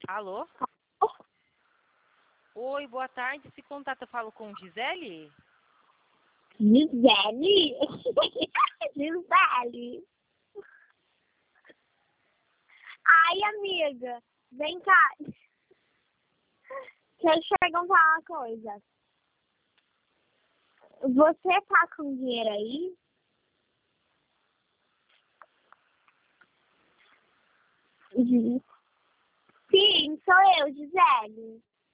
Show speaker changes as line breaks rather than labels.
Alô? Oi, boa tarde. Se contata, falo com Gisele?
Gisele? Gisele. Ai, amiga, vem cá. Deixa eu te perguntar uma coisa. Você tá com dinheiro aí? Sim, sou eu, Gisele.